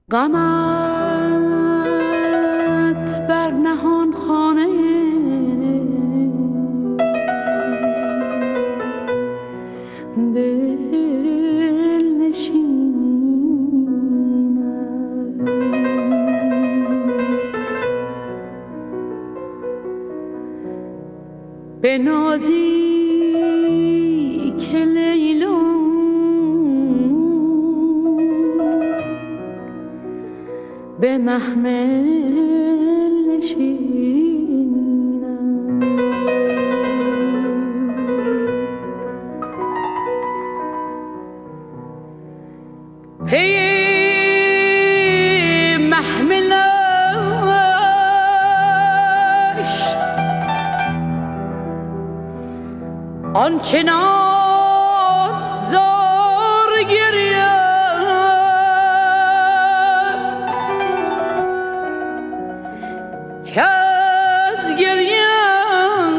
غمت بر نهان خانه دل نشیند، به نازی که لیلا به محمل نشینم. پی محملش آنچنان زار گریم که از گریم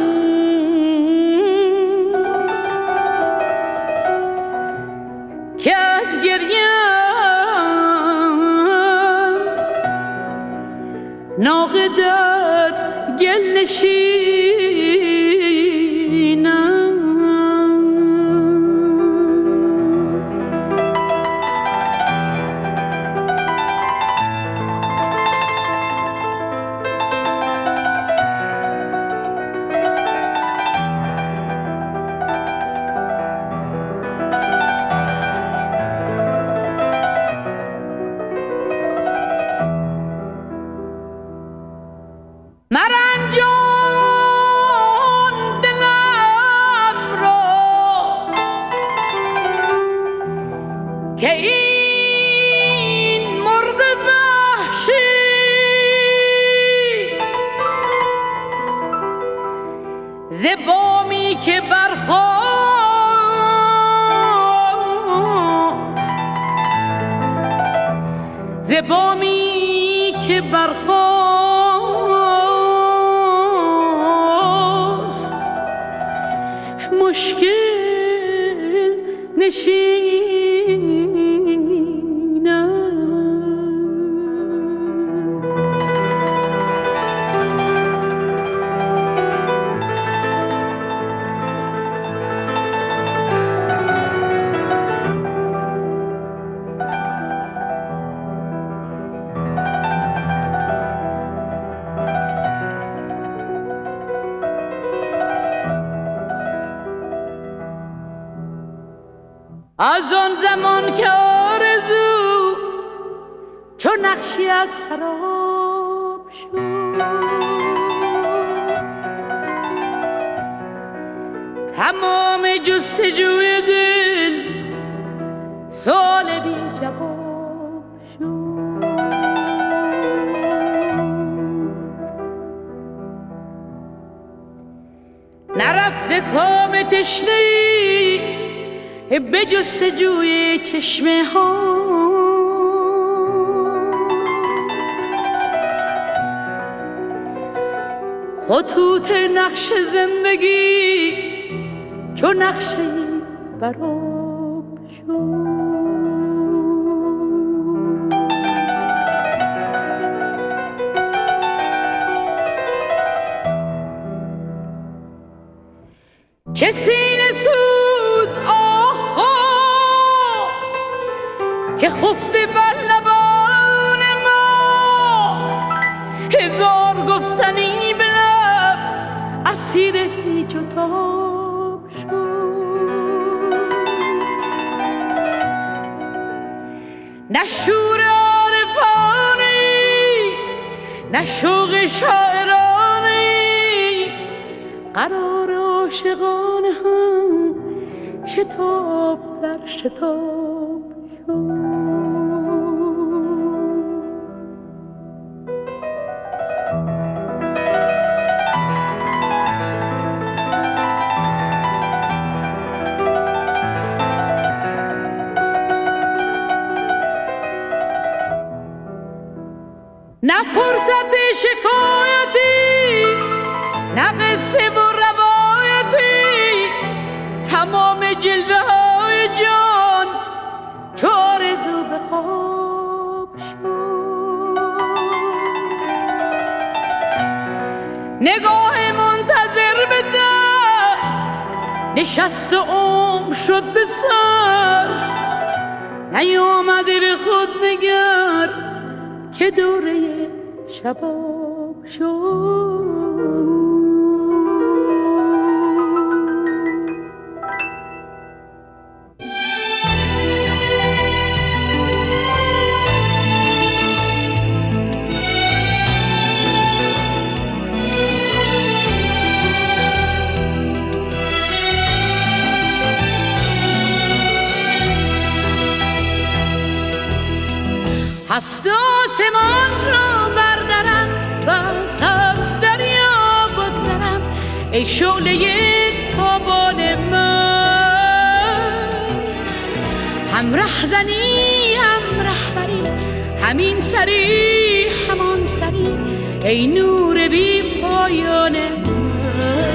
ناقه در گل نشینم. مرنجان دلم را که این مرغ وحشی ز بامی که برخاست، ز بامی که برخاست مشکل نشینم. از آن زمان که آرزو چو نقشی از سراب شد، تمام جستجوی دل سؤال بی جواب شد. نرفته کام تشنه‌ای به جستجوی چشمه ها، خطوط نقش زندگی چو نقشه براب شد. چه سینه سوز که خفته بر لبان ما، هزار گفتنی به لب اسیر هیچ و تاب شد. نه شور عارفانی نه شوق شاعرانی، قرار عاشقانه هم شتاب در شتاب شد. نه فرصت شکایتی نه قصه و روایتی، تمام جلوه های جان چو آرزو به خواب شد. نگاه منتظر به در نشست و عمر شد به سر نیامده به خود نگر که دوره شباب شد. هفت آسمان را بردرم و از هفت دریا بگذرم ای شعله تابان من، هم رهزنی هم رهبری همین سری همان سری ای نور بی پایان من.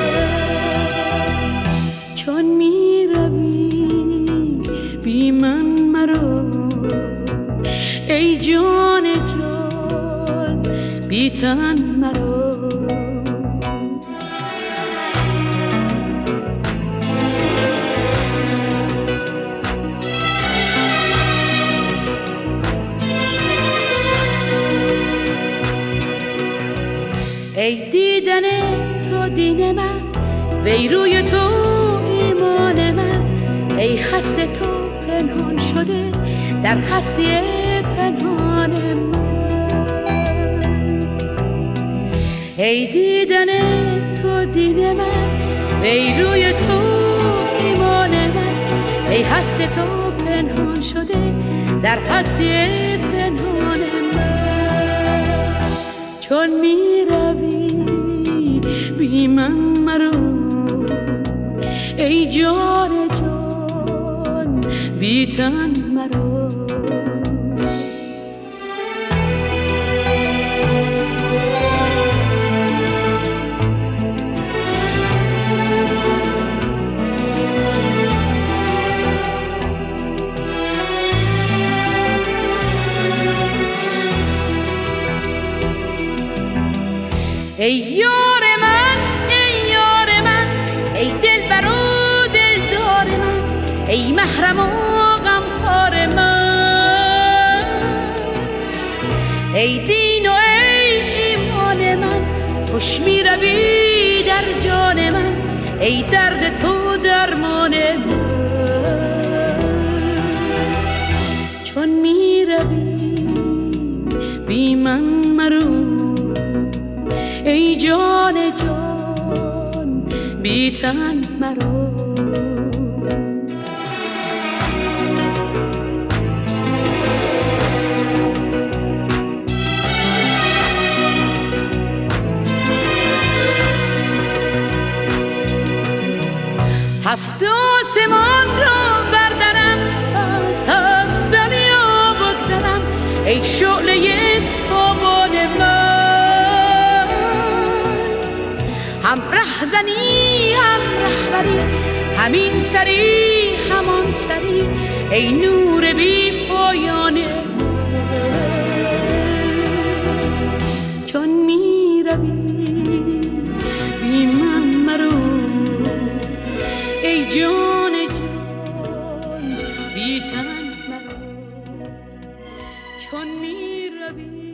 چون می روی بی من مرو ای جان جان بی تن مرو. ای دیدن تو دین من وی روی تو ایمان من ای هست تو پنهان شده در هستی پنهان من. ای دیدن تو دین من ای روی تو ایمان من ای هست تو پنهان شده در هستی پنهان من. چون می روی بی من مرو ای جان جان بی تن مرو. ای یار من ای یار من ای دلبر و دلدار من ای محرم و غمخوار من ای دین و ای ایمان من خوش می روی در جان من ای درد تو درمان من. چون می روی بی من مرو ای جان جان بی تن مرو. هفت آسمان را بردرم از هفت دریا بگذرم ای شعله تابان من، هم رهزنی هم رهبری همین سری همان سری ای نور بی پایان من. چون می روی بی من مرو ای جان جان بی تن مرو. چون می روی